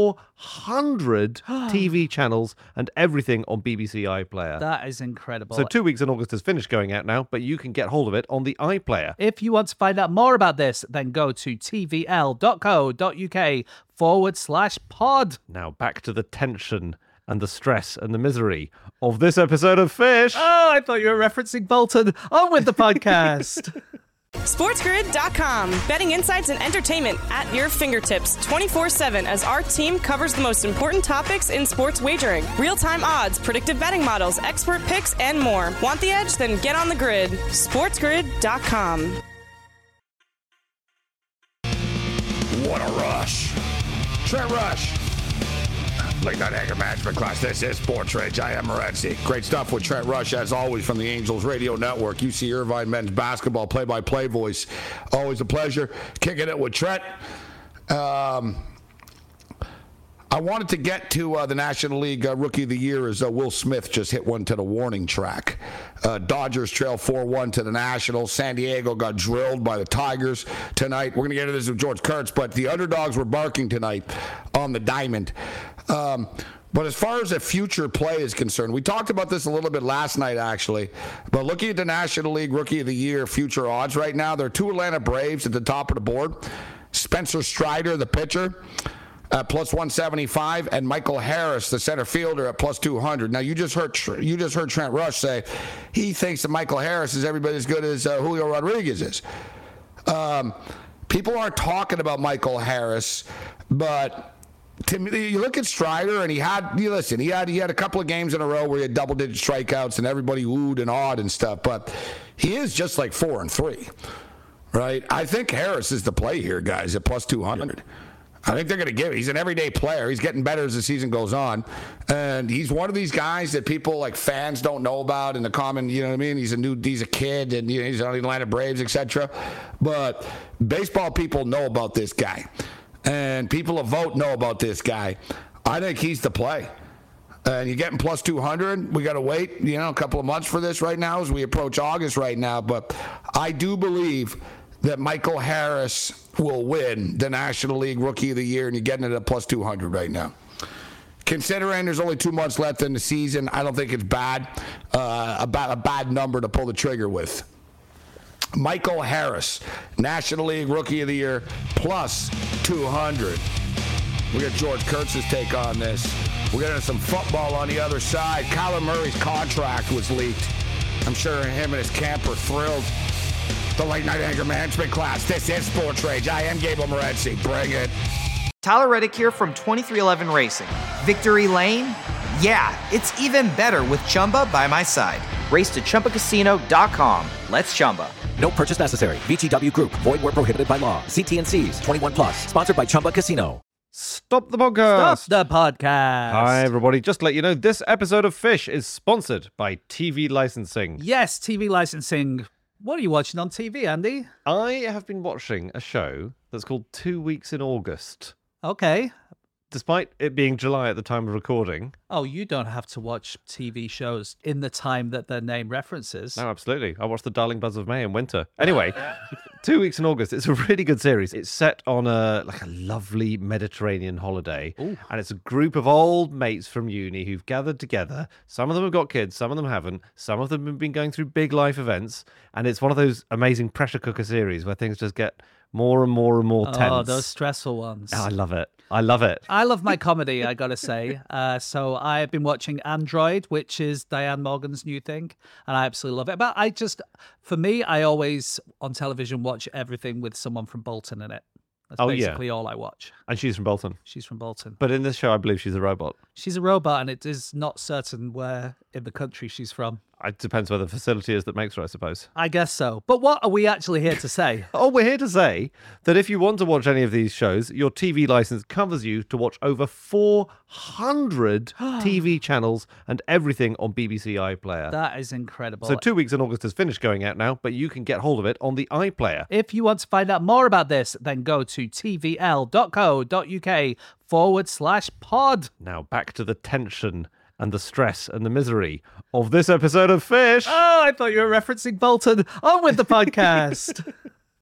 400 TV channels and everything on BBC iPlayer. That is incredible. So 2 Weeks in August has finished going out now, but you can get hold of it on the iPlayer. If you want to find out more about this, then go to tvl.co.uk/pod. Now back to the tension and the stress and the misery of this episode of Fish. Oh, I thought you were referencing Bolton. On with the podcast. SportsGrid.com. Betting insights and entertainment at your fingertips 24/7 as our team covers the most important topics in sports wagering. Real-time odds, predictive betting models, expert picks, and more. Want the edge? Then get on the grid. SportsGrid.com. What a rush. Trent Rush. Late Night Anger Management Class. This is Sports Rage. I am Morency. Great stuff with Trent Rush, as always, from the Angels Radio Network. UC Irvine men's basketball play-by-play voice. Always a pleasure kicking it with Trent. I wanted to get to the National League Rookie of the Year as Will Smith just hit one to the warning track. Dodgers trail 4-1 to the Nationals. San Diego got drilled by the Tigers tonight. We're going to get into this with George Kurtz, but the underdogs were barking tonight on the diamond. But as far as the future play is concerned, we talked about this a little bit last night, actually. But looking at the National League Rookie of the Year future odds right now, there are two Atlanta Braves at the top of the board. Spencer Strider, the pitcher, at plus 175, and Michael Harris, the center fielder, at plus 200. Now, you just heard Trent Rush say he thinks that Michael Harris is everybody as good as Julio Rodriguez is. People aren't talking about Michael Harris, but to me, you look at Strider, and he had a couple of games in a row where he had double-digit strikeouts, and everybody oohed and awed and stuff. But he is just like 4-3, right? I think Harris is the play here, guys, at plus 200. I think they're going to give it. He's an everyday player. He's getting better as the season goes on. And he's one of these guys that people, like fans, don't know about in the common, you know what I mean? He's a kid, and he's on the Atlanta Braves, etc. But baseball people know about this guy. And people of vote know about this guy. I think he's the play. And you're getting plus 200. We got to wait, a couple of months for this right now as we approach August right now. But I do believe that Michael Harris will win the National League Rookie of the Year, and you're getting it at plus 200 right now. Considering there's only 2 months left in the season, I don't think it's bad, a bad number to pull the trigger with. Michael Harris, National League Rookie of the Year, plus 200. We got George Kurtz's take on this. We're getting some football on the other side. Kyler Murray's contract was leaked. I'm sure him and his camp are thrilled. The Late Night Anger Management class. This is Sports Rage. I am Gable Morency. Bring it. Tyler Reddick here from 2311 Racing. Victory Lane? Yeah, it's even better with Chumba by my side. Race to ChumbaCasino.com. Let's Chumba. No purchase necessary. VGW Group. Void where prohibited by law. See T&Cs. 21 plus. Sponsored by Chumba Casino. Stop the podcast. Stop the podcast. Hi, everybody. Just to let you know, this episode of Fish is sponsored by TV Licensing. Yes, TV Licensing. What are you watching on TV, Andy? I have been watching a show that's called 2 Weeks in August. Okay. Despite it being July at the time of recording. Oh, you don't have to watch TV shows in the time that their name references. No, absolutely. I watched The Darling Buzz of May in winter. Anyway, 2 Weeks in August. It's a really good series. It's set on a lovely Mediterranean holiday. Ooh. And it's a group of old mates from uni who've gathered together. Some of them have got kids, some of them haven't. Some of them have been going through big life events. And it's one of those amazing pressure cooker series where things just get more and more and more tense. Oh, those stressful ones. Oh, I love it. I love it. I love my comedy, I gotta say. So I've been watching Android, which is Diane Morgan's new thing, and I absolutely love it. But for me, I always on television watch everything with someone from Bolton in it. That's basically all I watch. And she's from Bolton. She's from Bolton. But in this show, I believe she's a robot. She's a robot, and it is not certain where in the country she's from. It depends where the facility is that makes her, I suppose. I guess so. But what are we actually here to say? We're here to say that if you want to watch any of these shows, your TV license covers you to watch over 400 TV channels and everything on BBC iPlayer. That is incredible. So 2 Weeks in August has finished going out now, but you can get hold of it on the iPlayer. If you want to find out more about this, then go to tvl.co.uk/pod. Now back to the tension and the stress and the misery of this episode of Fish. Oh, I thought you were referencing Bolton. On with the podcast.